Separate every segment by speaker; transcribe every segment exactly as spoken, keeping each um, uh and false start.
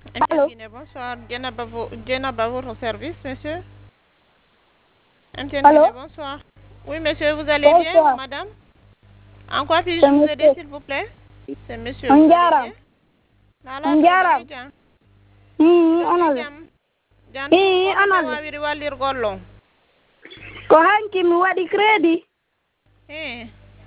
Speaker 1: M T N
Speaker 2: Allô?
Speaker 1: Guinée, bonsoir. Djenaba, vo- Djenaba, votre service, monsieur. M T N
Speaker 2: Allô?
Speaker 1: Guinée, bonsoir. Oui, monsieur, vous allez bien,
Speaker 2: Bonsoir.
Speaker 1: madame? En quoi puis-je
Speaker 2: C'est
Speaker 1: vous aider,
Speaker 2: monsieur.
Speaker 1: s'il vous plaît? C'est monsieur,
Speaker 2: On
Speaker 1: vous allez bien?
Speaker 2: jaram.
Speaker 1: Nala
Speaker 2: On
Speaker 1: to
Speaker 2: jaram.
Speaker 1: dongi jam.
Speaker 2: Hmm,
Speaker 1: Dongi
Speaker 2: onolle.
Speaker 1: jam. Jantum
Speaker 2: Ii,
Speaker 1: ko ɗume
Speaker 2: onolle.
Speaker 1: wawiri wallirgol ɗo?
Speaker 2: Ko hanki mi waɗi crédit.
Speaker 1: Eh,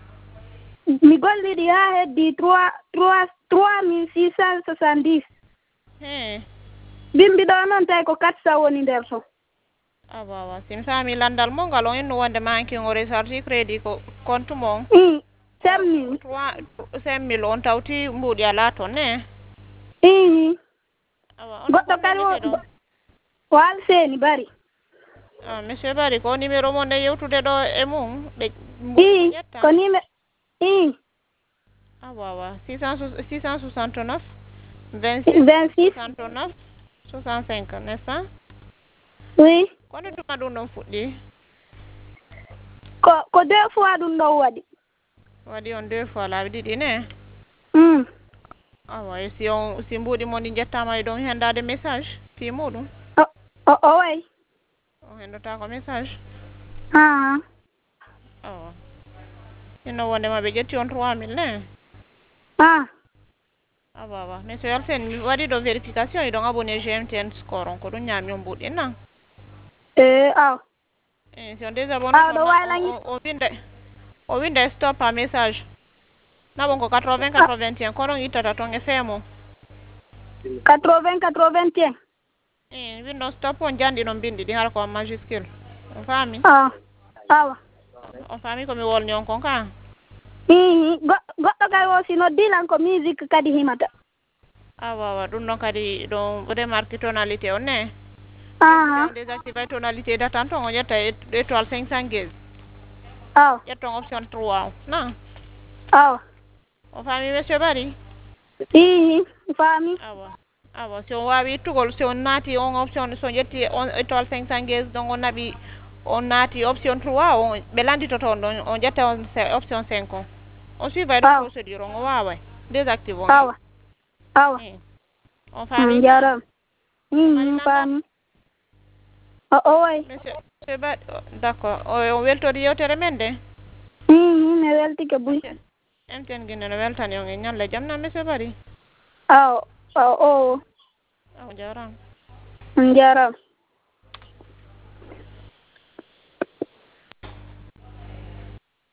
Speaker 2: Mi golliɗi haa heddi trois trois trois mille six cent soixante dix.
Speaker 1: eh.
Speaker 2: Bimbi ɗo noon tawi ko quatre cent woni nder ton.
Speaker 1: Awa awa sim fami landal mo ngal on inno wonde manki o recharge crédit ko compte mon
Speaker 2: Hmm,
Speaker 1: ko
Speaker 2: cinq mille.
Speaker 1: trois cinq mille on tawti mbuɗi ala toon ne?
Speaker 2: Ii,
Speaker 1: Awa on to
Speaker 2: goɗɗo
Speaker 1: gonɗo
Speaker 2: kadi
Speaker 1: meseɗo.
Speaker 2: o o alseni bari.
Speaker 1: Ah, monsieur Bari ko numéro mon nde yewtude ɗo e mum ɓe mbuɗi mo
Speaker 2: Ii,
Speaker 1: ƴetta.
Speaker 2: ko nime. Ii,
Speaker 1: Awa awa six cent six cent soixante-neuf vingt-six
Speaker 2: vingt-six.
Speaker 1: soixante-neuf soixante-cinq n'est-ce pas?
Speaker 2: Oui.
Speaker 1: Kono tuma ɗum ɗon fuɗɗi?
Speaker 2: Ko ko deux fois ɗum ɗon waɗi.
Speaker 1: Waɗi on deux fois laabi ɗiɗi ne?
Speaker 2: Hmm.
Speaker 1: Awa e si on si mbuɗi mon ɗi jettama e ɗon hendade message fi muɗum
Speaker 2: O o o wayi.
Speaker 1: o hendota ko message.
Speaker 2: Ah.
Speaker 1: Awa sinno wondema ɓe ƴetti on trois mille ne?
Speaker 2: Ah.
Speaker 1: Awa awa monsieur Yalsen mi waɗi ɗo vérification e ɗon abonné G M T N score on ko ɗum ñaami on mbuɗi nan?
Speaker 2: Eh, aw.
Speaker 1: Eh, si on désabonné
Speaker 2: Aw
Speaker 1: toon
Speaker 2: ɗo
Speaker 1: na o
Speaker 2: waylangi.
Speaker 1: o o winda o winda stop à message naɓon ko quatre-vingts
Speaker 2: Ah,
Speaker 1: quatre-vingt-un ko ɗon ittata toon e feemo.
Speaker 2: quatre-vingts quatre-vingt-un.
Speaker 1: Eh, window stop on janɗi ɗon bindi ɗi har ko majuscule on faami?
Speaker 2: Ah. Awa.
Speaker 1: On faami komi wolni on kon ka?
Speaker 2: Ii, goɗɗo goɗɗo kay o si noddilan ko musique kadi himata.
Speaker 1: Awa awa ɗum ɗon kadi ɗon remarque tonalité on ne? Ƴettude
Speaker 2: Ah.
Speaker 1: on désactivé tonalité datan toon o ƴetta étoile cinq cent guise
Speaker 2: Aw.
Speaker 1: ƴetton option trois o non?
Speaker 2: Awa.
Speaker 1: On faami monsieur Bari?
Speaker 2: Ii, mi faami.
Speaker 1: Awa awa si on wawi ittugol si on naati on option so ƴetti on étoile cinq cent guise donc on naɓi on naati option trois o ɓe landitoto on ɗon on ƴetta on c- option cinq o on suivay ɗon
Speaker 2: Aw.
Speaker 1: procédure on o waway désactive on
Speaker 2: Awa. Awa.
Speaker 1: eh on
Speaker 2: Hmm,
Speaker 1: faami na?
Speaker 2: jaram. Ii,
Speaker 1: mari
Speaker 2: mi
Speaker 1: landal
Speaker 2: faami. O o wayi.
Speaker 1: monsieur monsieur Bari d' accord o on weltori yewtere men de?
Speaker 2: Ii, mi weltike buy.
Speaker 1: M T N Guinée no weltani on e ñalle jaam na monsieur Bari?
Speaker 2: Aw. O o.
Speaker 1: o jarama.
Speaker 2: On jaram.